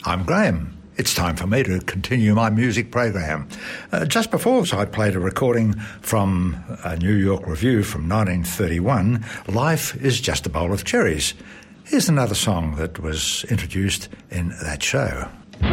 I'm Graham. It's time for me to continue my music program. Just before, I played a recording from a New York Review from 1931, Life is Just a Bowl of Cherries. Here's another song that was introduced in that show.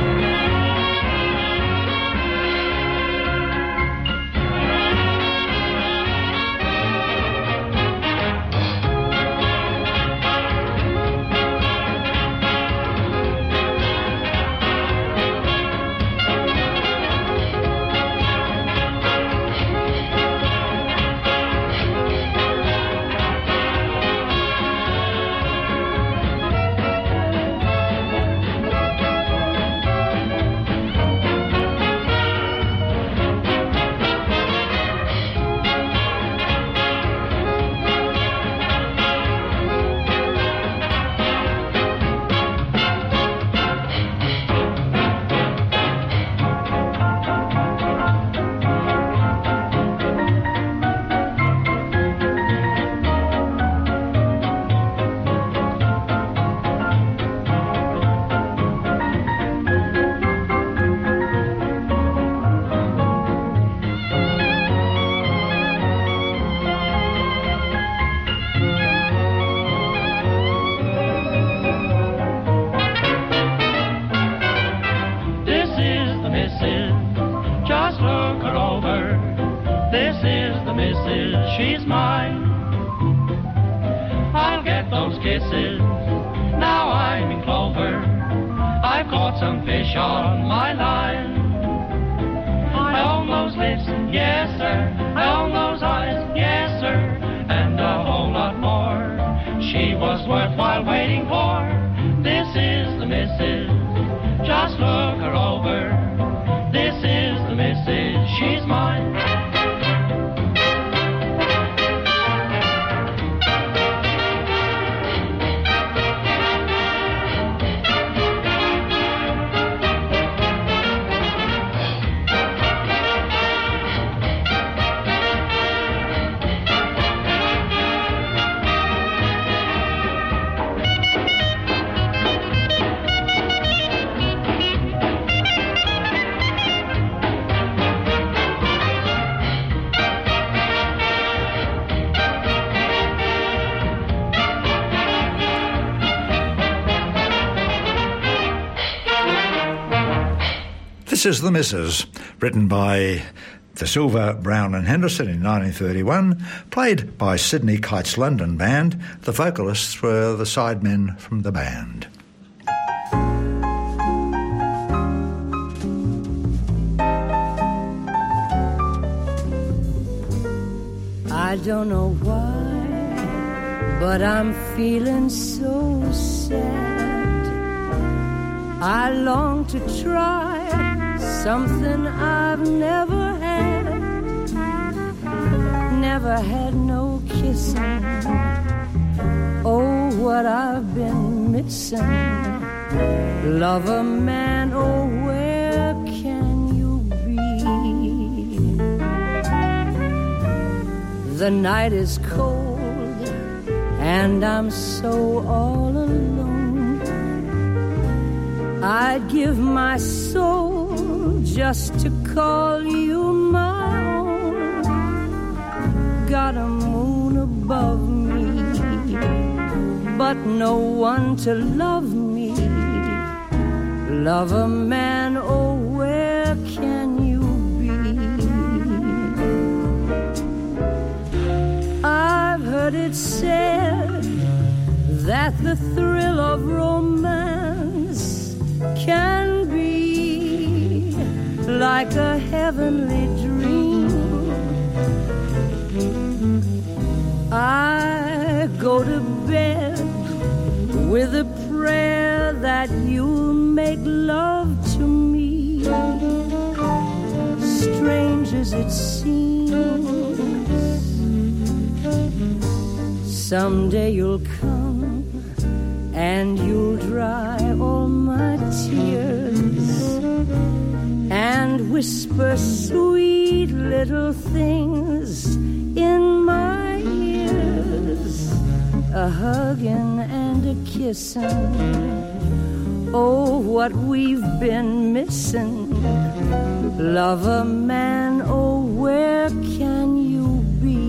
This is The Misses, written by De Silva, Brown and Henderson in 1931, played by Sydney Kite's London Band. The vocalists were the sidemen from the band. I don't know why, but I'm feeling so sad. I long to try something I've never had no kissing. Oh, what I've been missing. Lover man, oh, where can you be? The night is cold and I'm so all alone. I'd give my soul just to call you my own. Got a moon above me, but no one to love me. Lover man, oh, where can you be? I've heard it said that the thrill of romance can be like a heavenly dream. I go to bed with a prayer that you'll make love to me. Strange as it seems, someday you'll come and you'll dry all my tears and whisper sweet little things in my ears, a hugging and a kissing. Oh, what we've been missing. Lover man, oh, where can you be?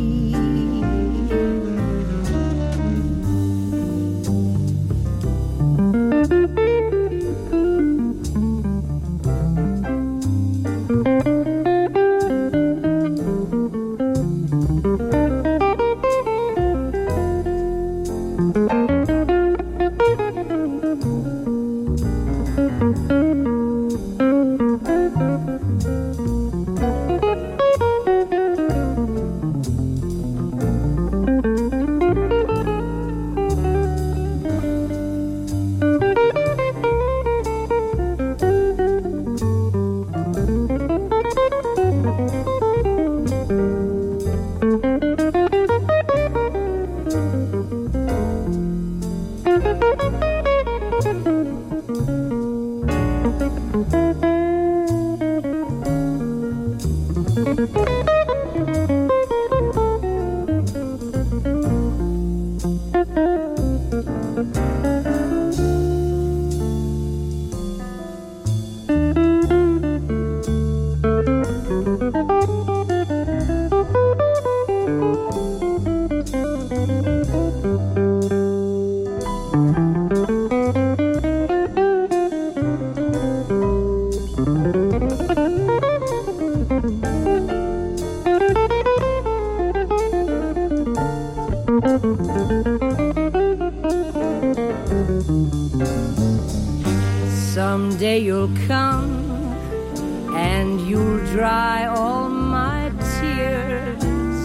Someday you'll come and you'll dry all my tears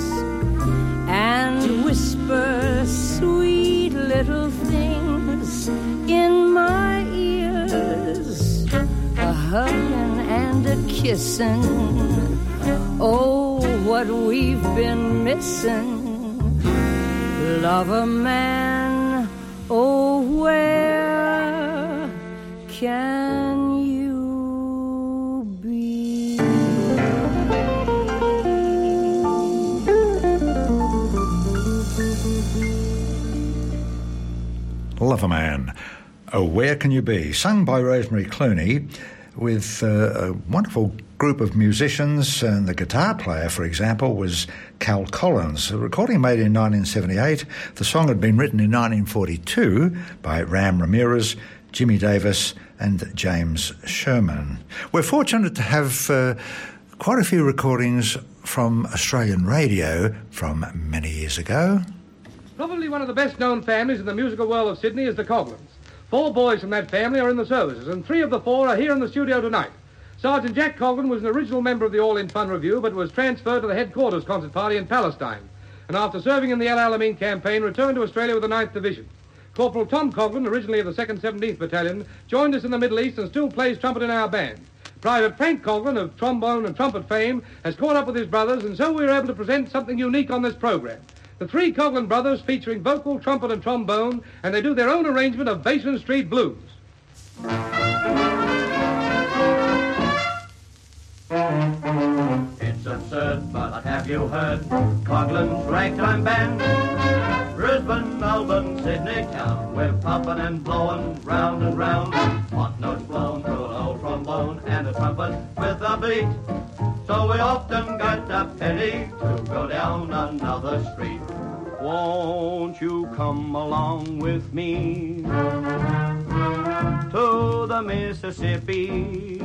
and whisper sweet little things in my ears, a hugging and a kissing. Oh, what we've been missing. Lover man, oh, where can you be? Lover Man, oh, where can you be? Sung by Rosemary Clooney with a wonderful group of musicians, and the guitar player, for example, was Cal Collins. A recording made in 1978. The song had been written in 1942 by Ram Ramirez, Jimmy Davis and James Sherman. We're fortunate to have quite a few recordings from Australian radio from many years ago. Probably one of the best-known families in the musical world of Sydney is the Coglins. 4 boys from that family are in the services, and 3 of the 4 are here in the studio tonight. Sergeant Jack Coglin was an original member of the All in Fun Review, but was transferred to the headquarters concert party in Palestine, and after serving in the El Alamein campaign, returned to Australia with the 9th Division. Corporal Tom Coglin, originally of the 2nd 17th Battalion, joined us in the Middle East and still plays trumpet in our band. Private Frank Coglin, of trombone and trumpet fame, has caught up with his brothers, and so we were able to present something unique on this program. The 3 Coglin brothers featuring vocal, trumpet, and trombone, and they do their own arrangement of Basin Street Blues. It's absurd, but have you heard Coglin's ragtime band? Brisbane, Melbourne, Sydney town, we're puffin' and blowin' round and round. Hot notes blown through an old trombone and a trumpet with a beat. So we often got a penny to go down another street. Won't you come along with me to the Mississippi?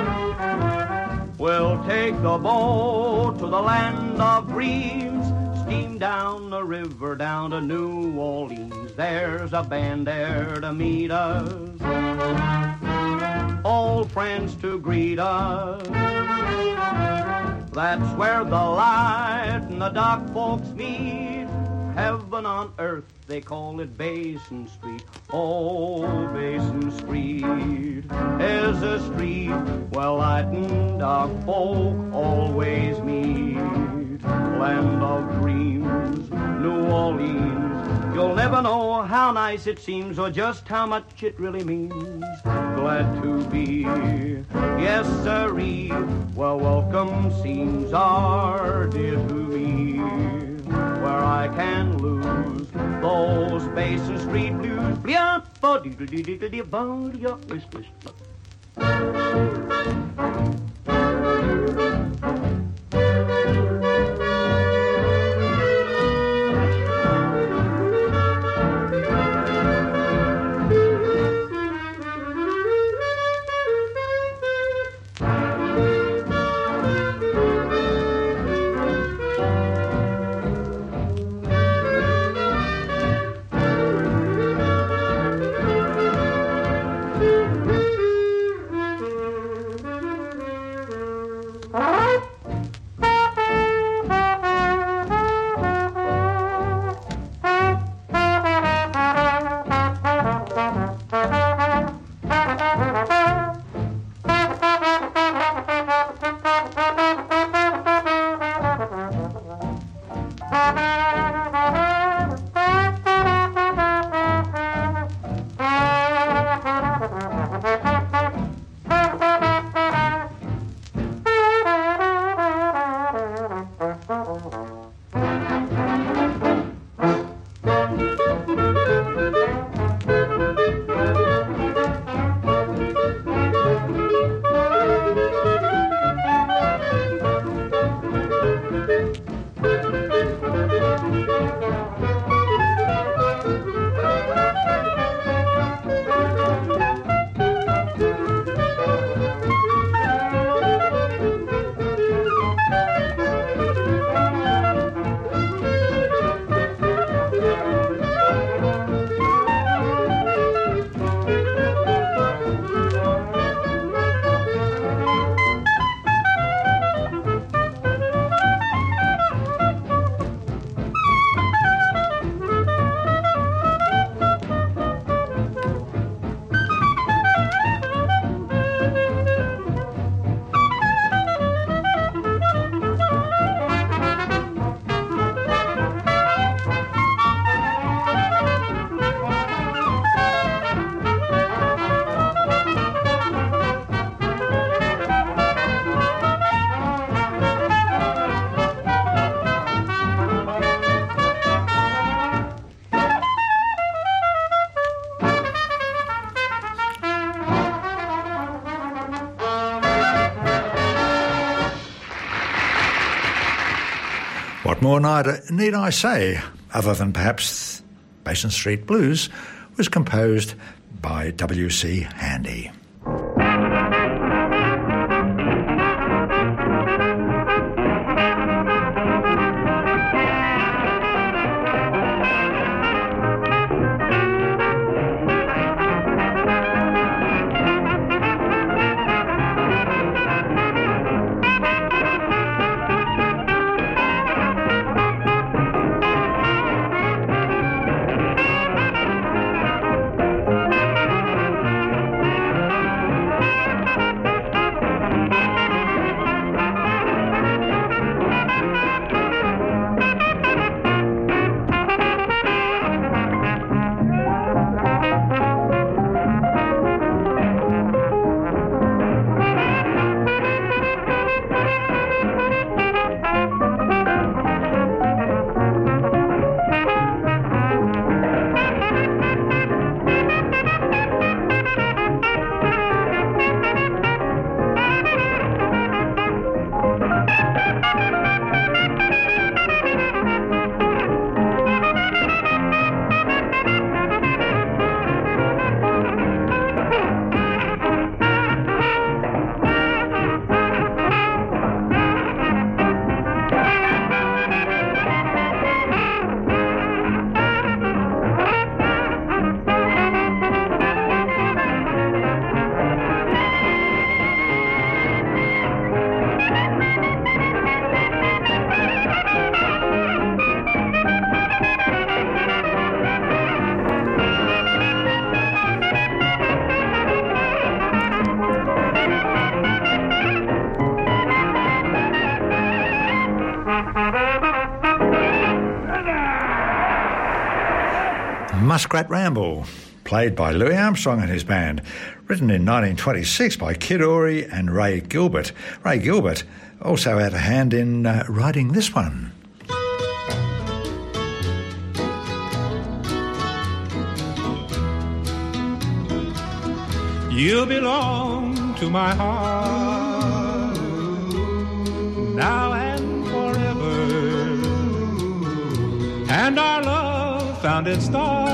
We'll take a boat to the land of dreams, steam down the river down to New Orleans. There's a band there to meet us, old friends to greet us. That's where the light and the dark folks meet. Heaven on earth, they call it Basin Street. Oh, Basin Street is a street where light and dark folk always meet. Land of dreams, New Orleans. You'll never know how nice it seems or just how much it really means. Glad to be, yes sirree, where welcome seems are dear to me. Where I can lose those Basin Street blues. Blia, What more need I say, other than perhaps Basin Street Blues was composed by W.C. Handy. Muskrat Ramble, played by Louis Armstrong and his band, written in 1926 by Kid Ory and Ray Gilbert. Ray Gilbert also had a hand in writing this one. You belong to my heart now and forever, and our love found its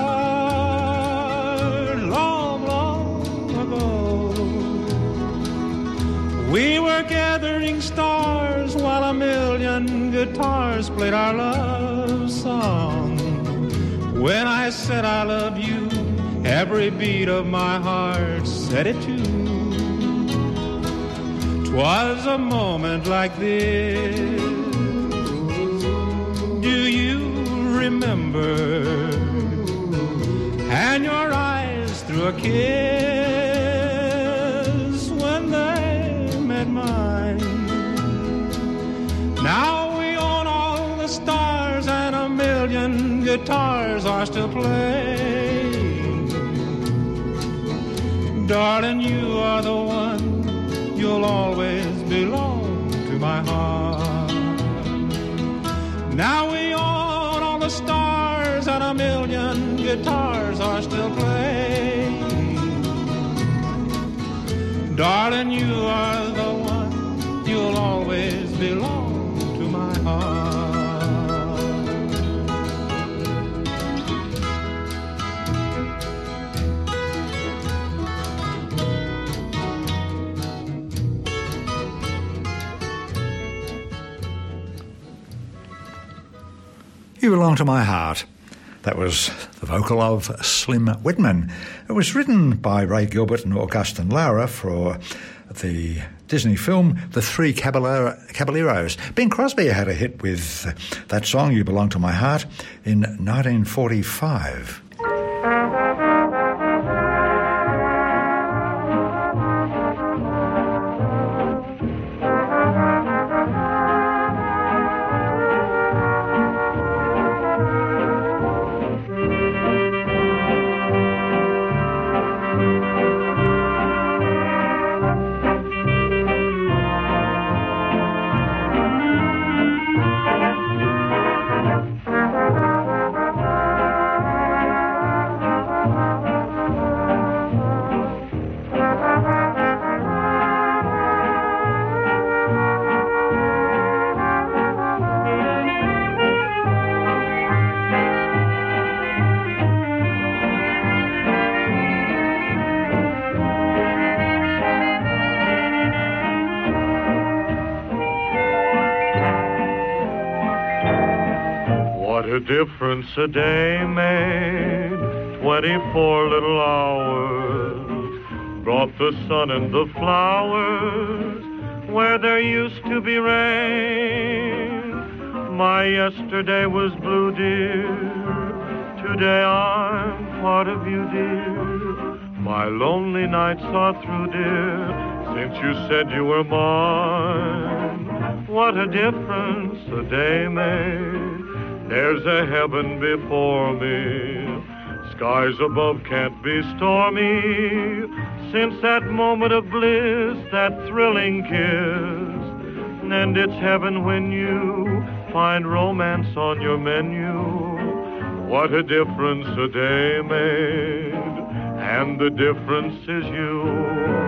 start long, long ago. We were gathering stars while a million guitars played our love song. When I said I love you, every beat of my heart said it too. 'Twas a moment like this. Do you remember? And your eyes threw a kiss when they met mine. Now we own all the stars and a million guitars are still playing. Darling, you are the one, you'll always belong to my heart. Now we own all the stars and a million guitars are still playing. Darling, you are the one, you'll always belong to my heart. You Belong to My Heart. That was the vocal of Slim Whitman. It was written by Ray Gilbert and Augustin Lara for the Disney film The Three Caballeros. Bing Crosby had a hit with that song, You Belong to My Heart, in 1945. Difference a day made, 24 little hours, brought the sun and the flowers where there used to be rain. My yesterday was blue, dear, today I'm part of you, dear. My lonely nights are through, dear, since you said you were mine. What a difference a day made. There's a heaven before me, skies above can't be stormy, since that moment of bliss, that thrilling kiss. And it's heaven when you find romance on your menu. What a difference a day made, and the difference is you.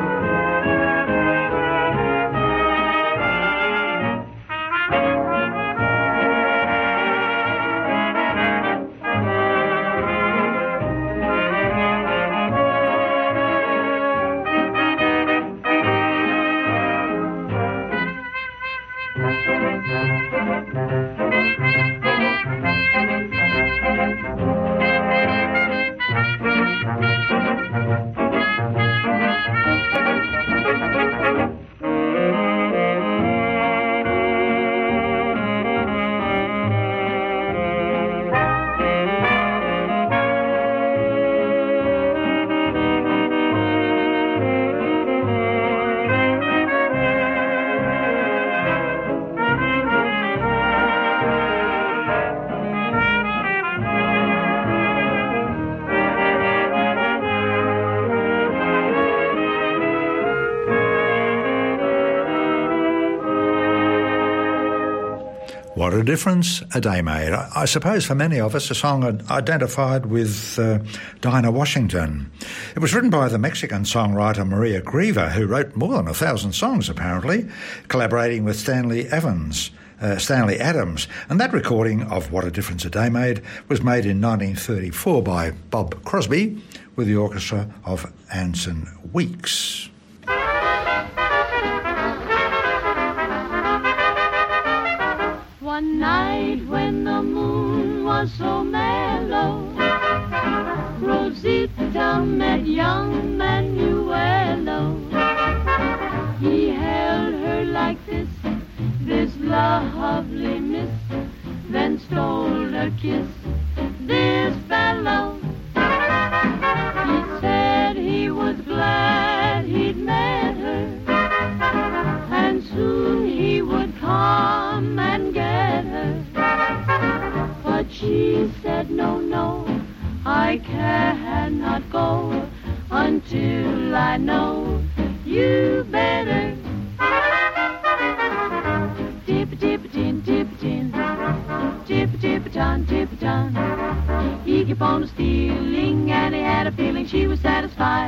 What a difference a day made. I suppose for many of us, a song identified with Dinah Washington. It was written by the Mexican songwriter Maria Griever, who wrote more than 1,000 songs, apparently, collaborating with Stanley Adams. And that recording of What a Difference a Day Made was made in 1934 by Bob Crosby with the orchestra of Anson Weeks. One night when the moon was so mellow, Rosita met young Manuelo. He held her like this lovely miss, then stole her kiss. This fellow, he said he was glad he'd met her, and soon he would come and get her. But she said, no, no, I cannot go until I know you better. Tip-a-tip-a-tin, tip-a-tin, tip-a-tip-a-ton, tip-a-ton. He kept on stealing, and he had a feeling she was satisfied.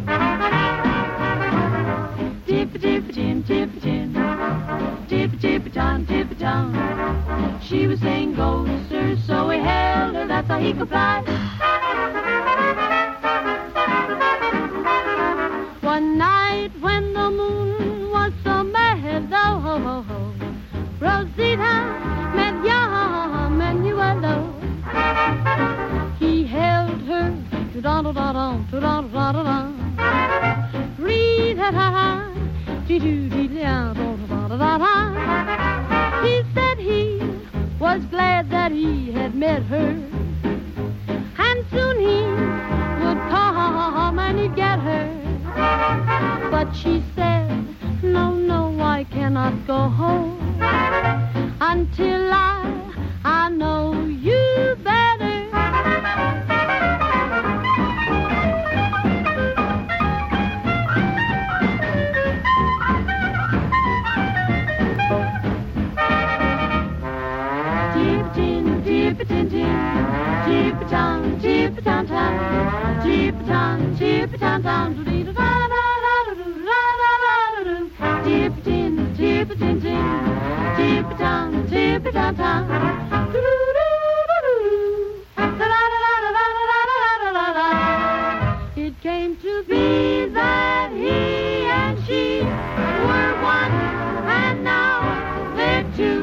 Tip-a-tip-a-tin, tip-a-tin, tip-a-tip-a-ton, tip-a-ton. She was saying, go, sir, so he held her, that's how he complied. One night when the moon was so mellow, Rosita met young Manuelo. He held her, to-da-da-da-da, to-da-da-da-da, re-da-da-da, da-da-da-da-da. He said he was glad that he had met her, and soon he would come and he'd get her. But she said, no, no, I cannot go home until I know you better. Tip-a-tin, tip-a-tin-tin, tip-a-ton, tip-a-ton-ton, tip-a-ton, tip-a-ton-ton, tip-a-tin, tip-a-tin-tin, tip-a-ton, tip-a-ton-ton. It came to be that he and she were one, and now they're two.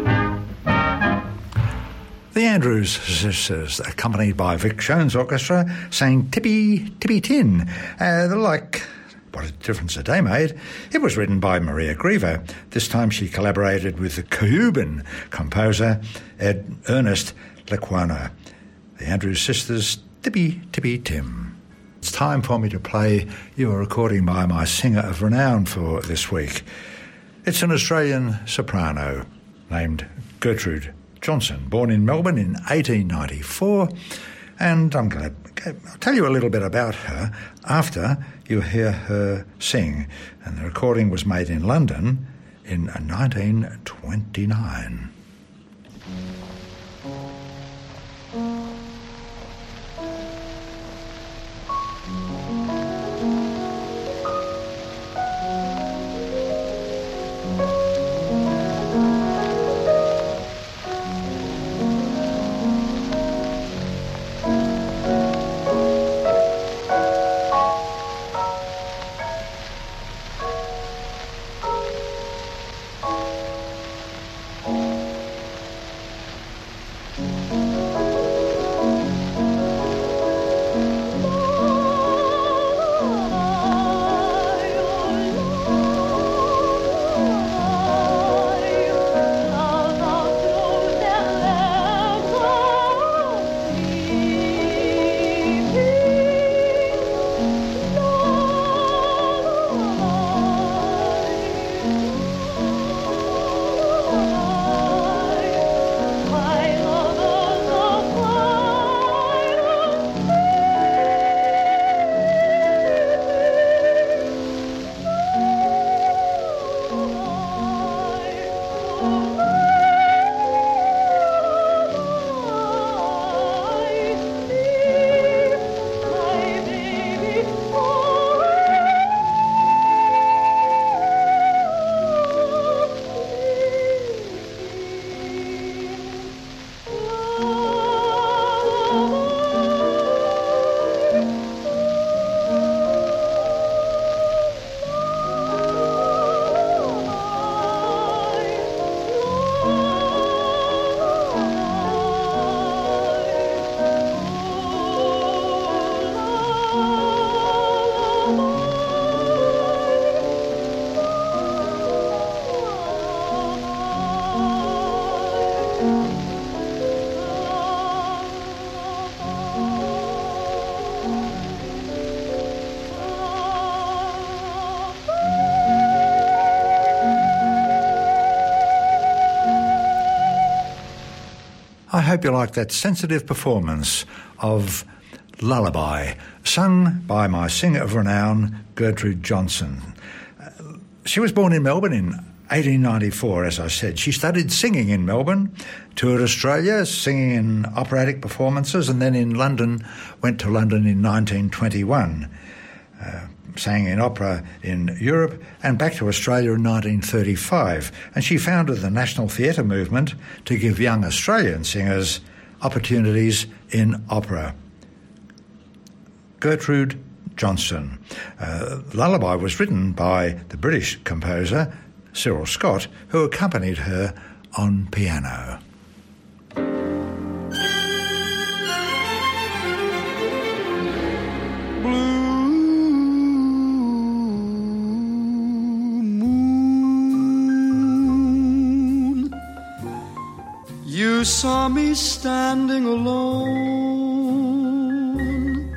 The Andrews Sisters, accompanied by Vic Jones Orchestra, sang Tippy Tippy Tin. They're like What a Difference a Day Made. It was written by Maria Griever. This time she collaborated with the Cuban composer Ernest Lecuona. The Andrews Sisters, Tippy Tippy Tim. It's time for me to play you a recording by my singer of renown for this week. It's an Australian soprano named Gertrude Johnson, born in Melbourne in 1894, and I'm going to tell you a little bit about her after you hear her sing. And the recording was made in London in 1929. hope you like that sensitive performance of Lullaby, sung by my singer of renown, Gertrude Johnson. She was born in Melbourne in 1894, as I said. She studied singing in Melbourne, toured Australia, singing in operatic performances, and then in London, went to London in 1921. Sang in opera in Europe and back to Australia in 1935. And she founded the National Theatre Movement to give young Australian singers opportunities in opera. Gertrude Johnson. Lullaby was written by the British composer Cyril Scott, who accompanied her on piano. You saw me standing alone,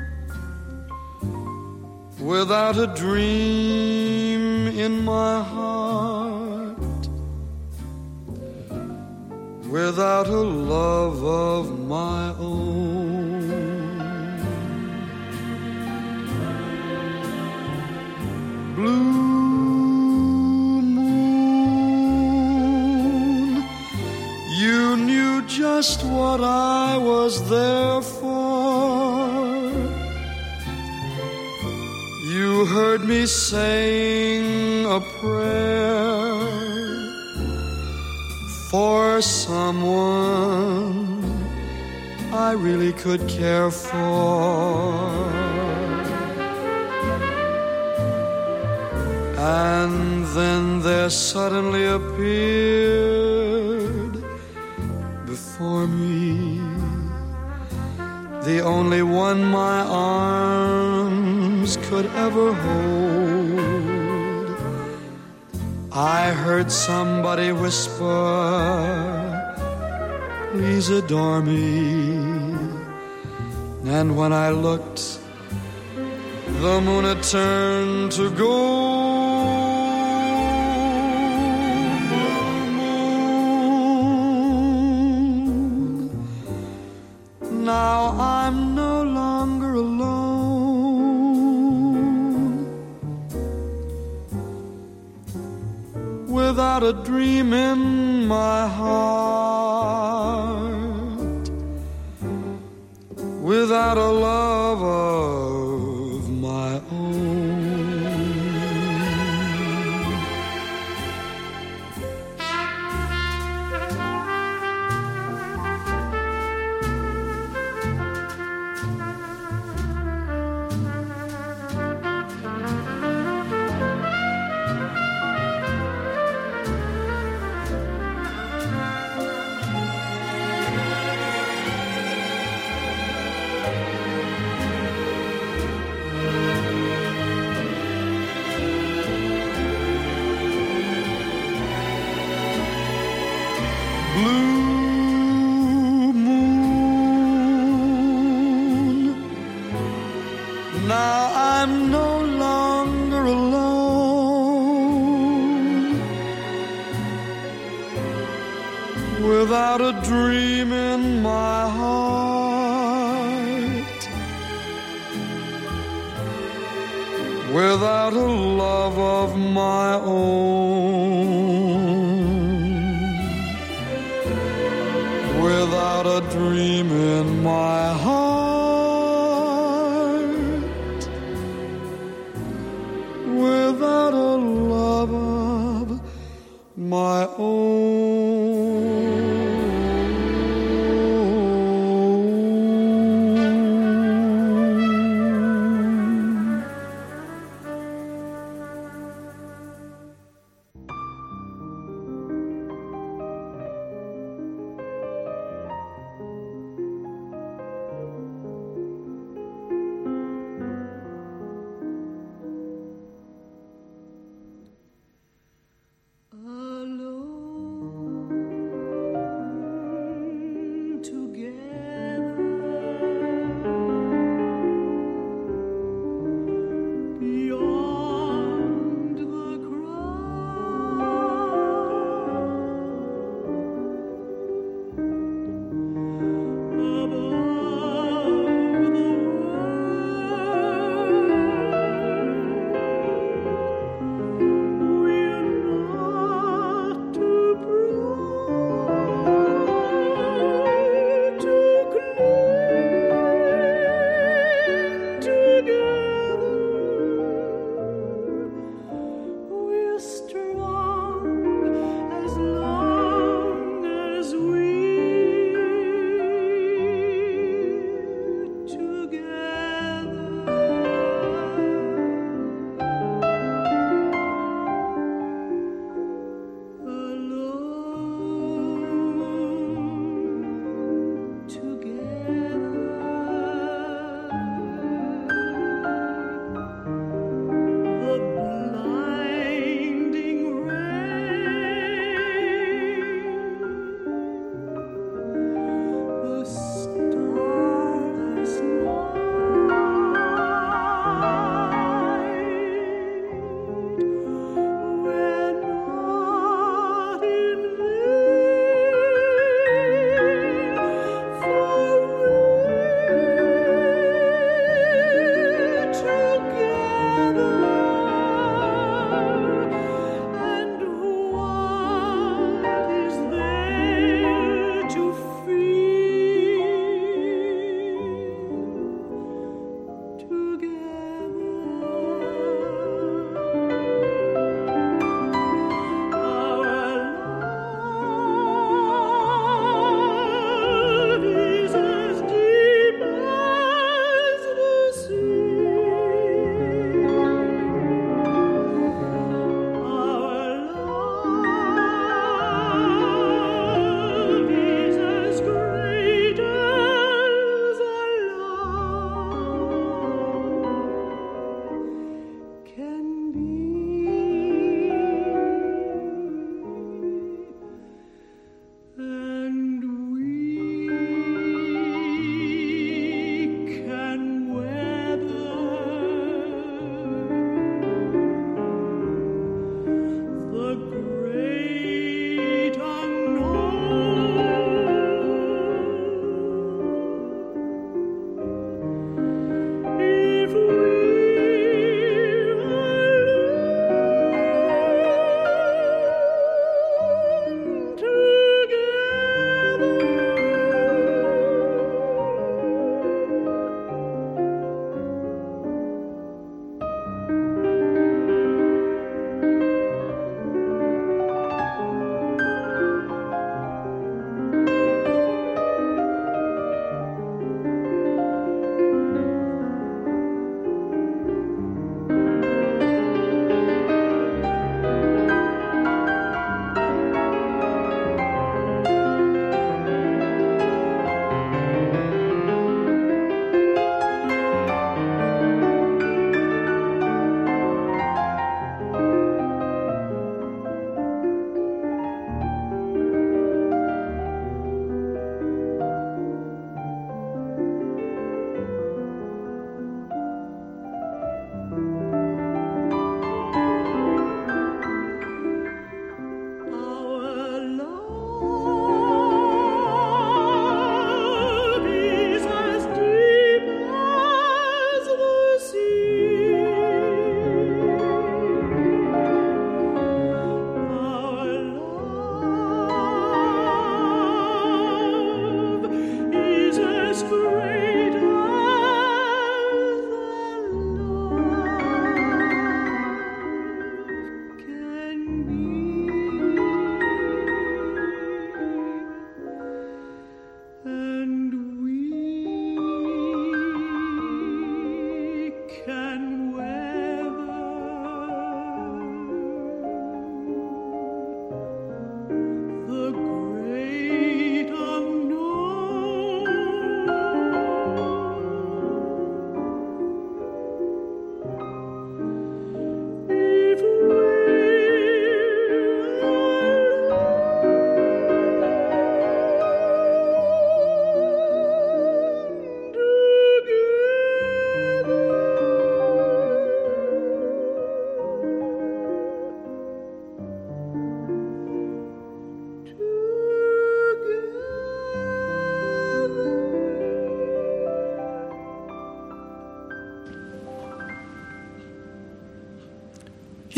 without a dream in my heart, without a love of my own. Blue you knew just what I was there for. You heard me saying a prayer for someone I really could care for. And then there suddenly appeared before me the only one my arms could ever hold. I heard somebody whisper, please adore me. And when I looked, the moon had turned to gold. Now I'm no longer alone, without a dream in my heart, without a love of my own. Blue moon, now I'm no longer alone, without a dream in my heart, without a love of my own, without a dream in my heart, without a love of my own. Alone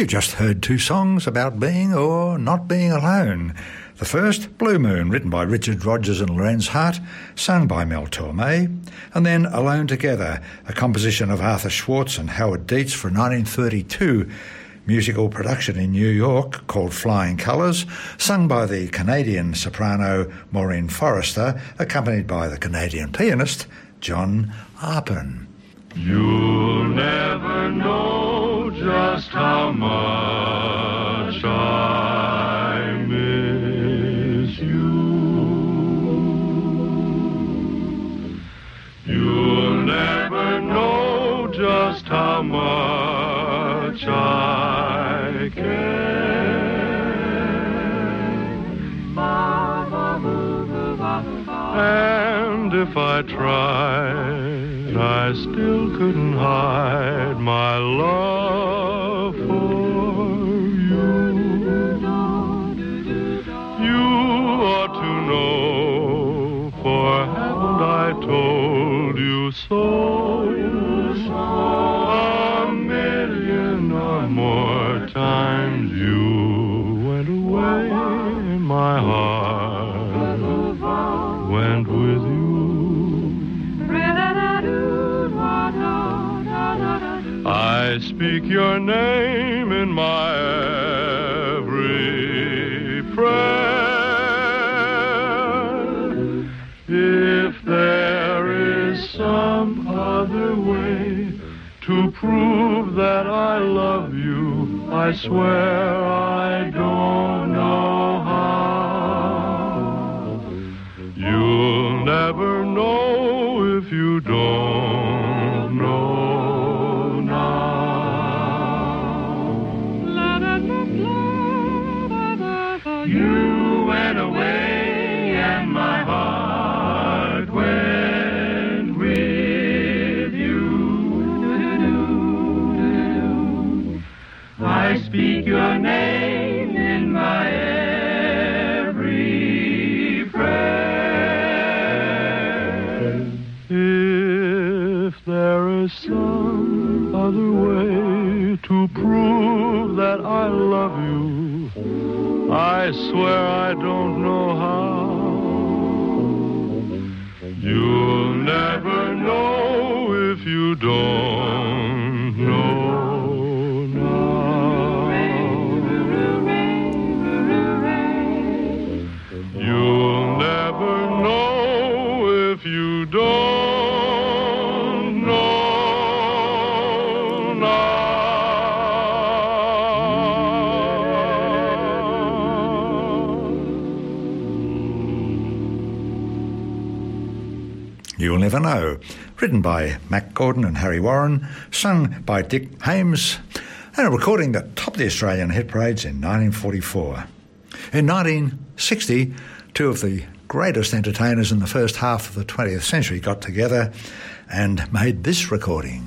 You just heard two songs about being or not being alone. The first, Blue Moon, written by Richard Rodgers and Lorenz Hart, sung by Mel Torme, and then Alone Together, a composition of Arthur Schwartz and Howard Dietz for 1932 musical production in New York called Flying Colours, sung by the Canadian soprano Maureen Forrester, accompanied by the Canadian pianist John Arpin. You'll never know just how much I miss you. You'll never know just how much I care. And if I tried, I still couldn't hide my love for you. You ought to know, for haven't I told you so? A million or more times you went away and my heart went with you. I speak your name in my every prayer. If there is some other way to prove that I love you, I swear I don't know how. You'll never know if you don't know. You went away and my heart went with you. I speak your name in my every prayer. If there is some other way to prove that I love you, I swear I don't know how. You'll never know if you don't know now. You'll never know if you don't know now. You'll Never Know, written by Mac Gordon and Harry Warren, sung by Dick Hames, and a recording that topped the Australian hit parades in 1944. In 1960, two of the greatest entertainers in the first half of the 20th century got together and made this recording.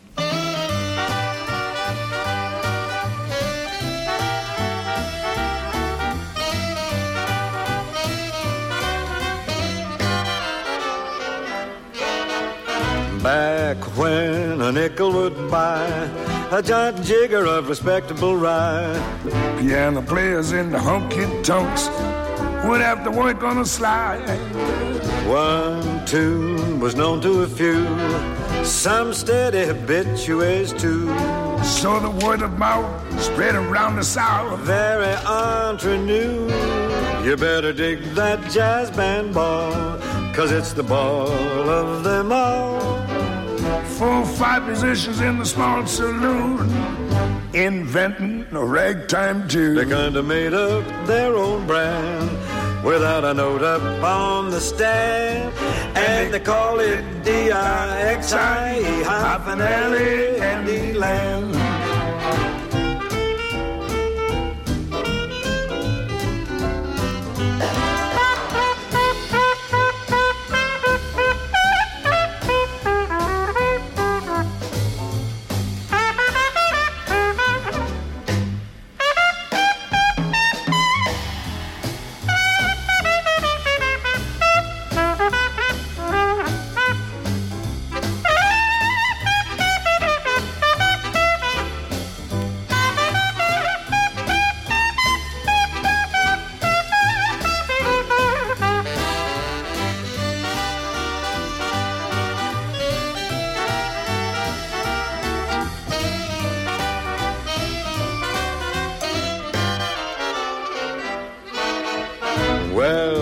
Back when a nickel would buy a giant jigger of respectable rye, piano players in the honky-tonks would have to work on a slide. One tune was known to a few, some steady habitués too. So the word of mouth spread around the South. Very entre-nous. You better dig that jazz band ball, 'cause it's the ball of them all. 4 or 5 musicians in the small saloon, inventing a ragtime tune. They kinda made up their own brand without a note up on the stand, and they call it D-I-X-I-E, hyphen L-E, Candy Land.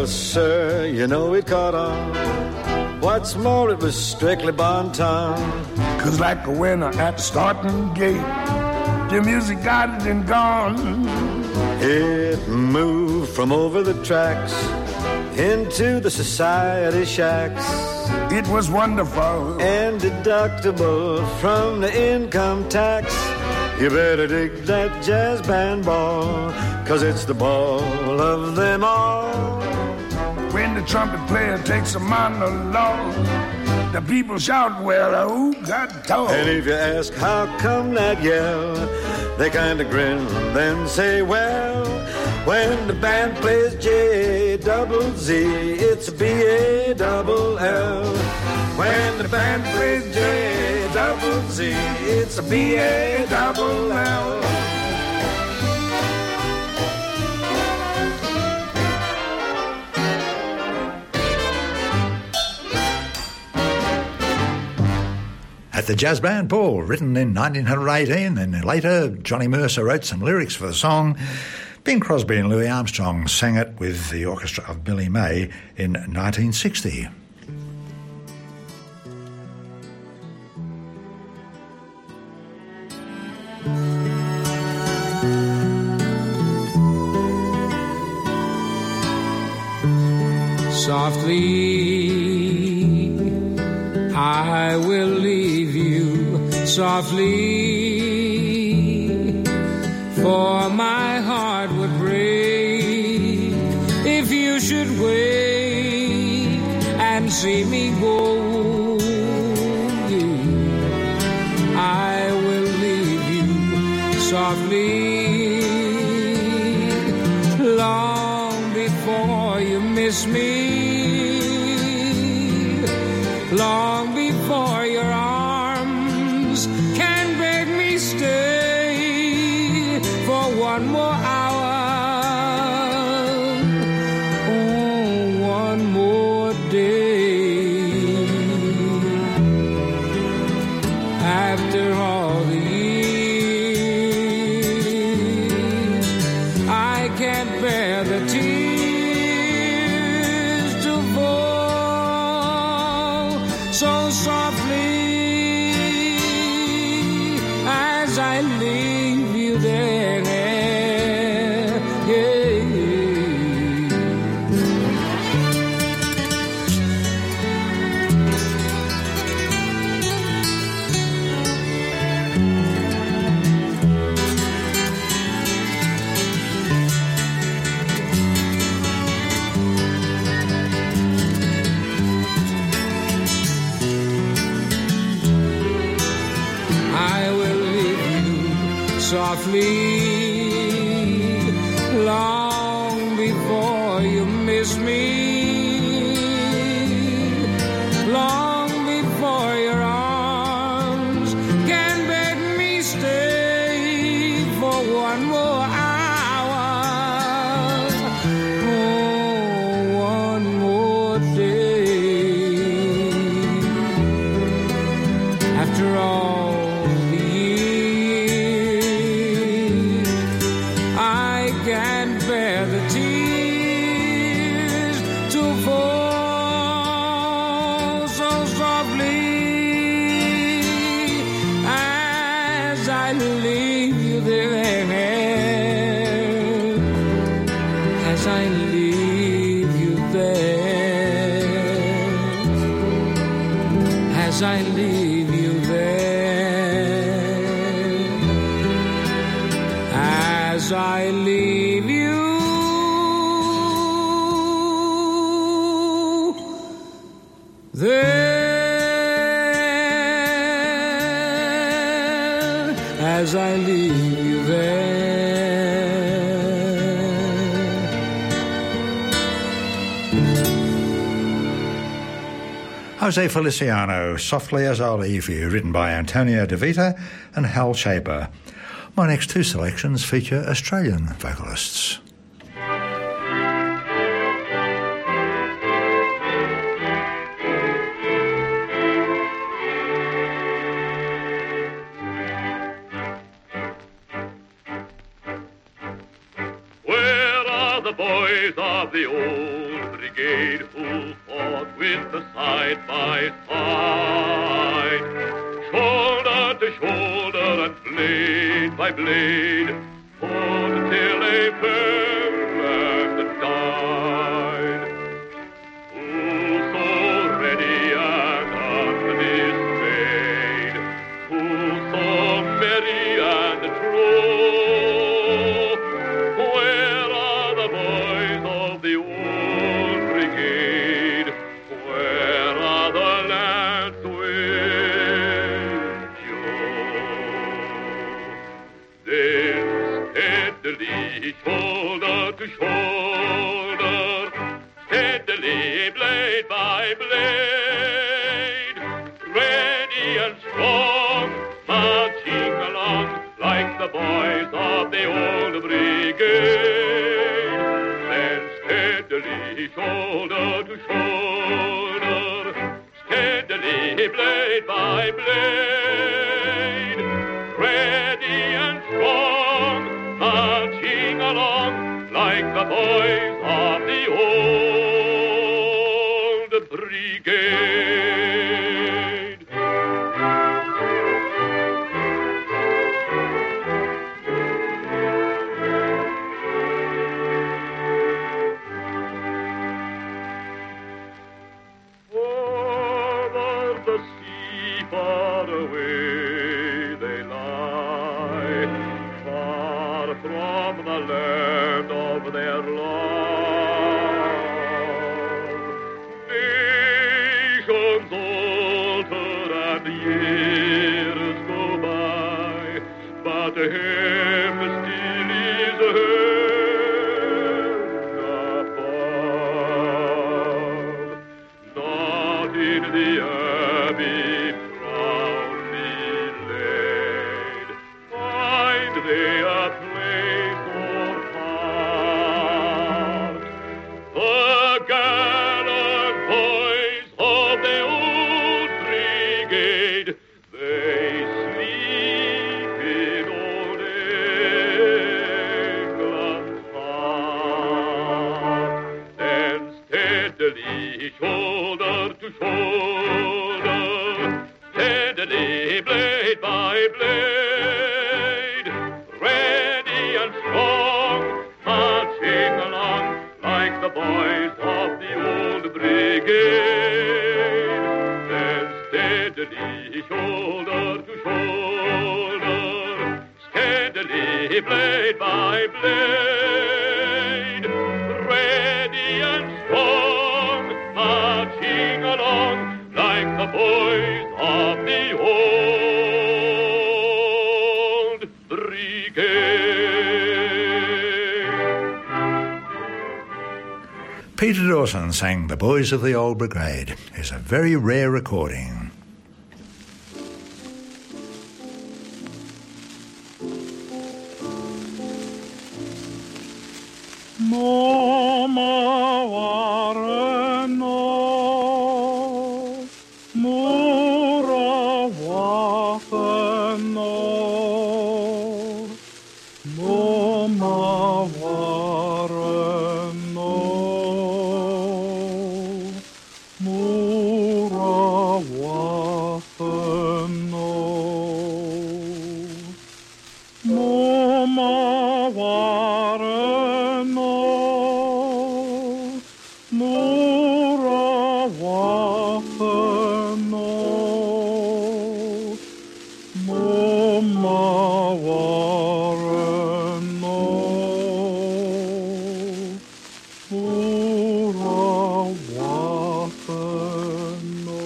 Yes, sir, you know it caught on. What's more, it was strictly bon ton. 'Cause like a winner at the starting gate, the music got it and gone. It moved from over the tracks into the society shacks. It was wonderful and deductible from the income tax. You better dig that jazz band ball, 'cause it's the ball of them all. When the trumpet player takes a monologue, the people shout, well, oh, God dog. And if you ask how come that yell, they kind of grin, then say, well, when the band plays J-double-Z, it's B-A-double-L. When the band plays J-double-Z, it's a B-A-double-L. At the Jazz Band Ball, written in 1918, and later Johnny Mercer wrote some lyrics for the song. Bing Crosby and Louis Armstrong sang it with the orchestra of Billy May in 1960. Softly, I will leave you softly, for my heart would break if you should wake and see me go. I will leave you softly, long before you miss me, long before your arms can beg me stay for one more hour, oh, one more day. After all the years, I can't bear the tears to fall so softly as I leave you there. Yeah. Softly, long before you miss me, long before your arms can beg me stay for one more hour, oh, one more day. After all can't bear the tears to fall so softly as I leave you there, as I leave you there, as I leave you there, as I leave you there, as I leave you there. Jose Feliciano, Softly As I'll Leave You, written by Antonio De Vita and Hal Shaper. My next two selections feature Australian vocalists. Where are are the boys of the old brigade who fought with the side by side, shoulder to shoulder and blade by blade, fought till they fell and died. Who so ready and undismayed, who so merry and true, where are the boys of the old brigade? Where are the lads with you? Then steadily, shoulder to shoulder, steadily, blade by blade, ready and strong, marching along like the boys of the old brigade. Then steadily, shoulder to shoulder, steadily, blade by blade, ready and strong, marching along like the boys of the old brigade. Over the sea far away they lie, far from the land of their love. Nations alter and years go by, but him still is heaven above. Not in the abbey proudly laid find they a place or part. The gallant boys of the old brigade, they sleep in old England's heart. Then steadily, shoulder to shoulder, steadily, blade by blade, ready and strong, marching along like the boys of the old brigade. Then steadily, shoulder to shoulder, steadily, blade by blade, ready and strong, marching along like the boys of the old brigade. Peter Dawson sang The Boys of the Old Brigade. It's a very rare recording. Mama wareno, mura wafeno, mama wareno, mura wafeno, mama wareno. Mura wafeno, mama wareno, mura wafeno.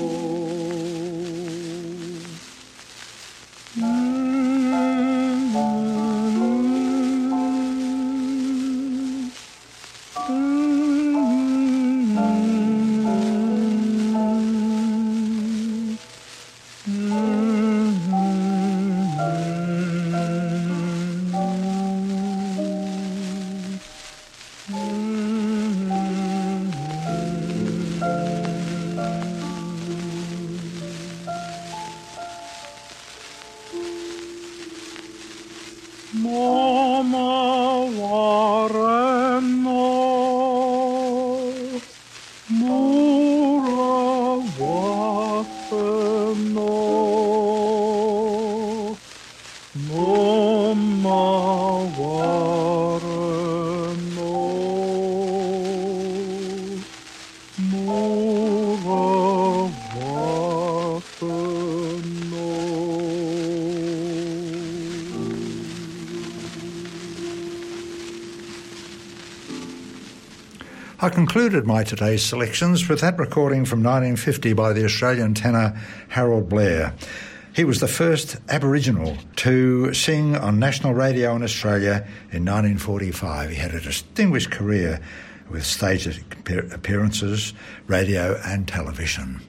I concluded my today's selections with that recording from 1950 by the Australian tenor Harold Blair. He was the first Aboriginal to sing on national radio in Australia in 1945. He had a distinguished career with stage appearances, radio and television.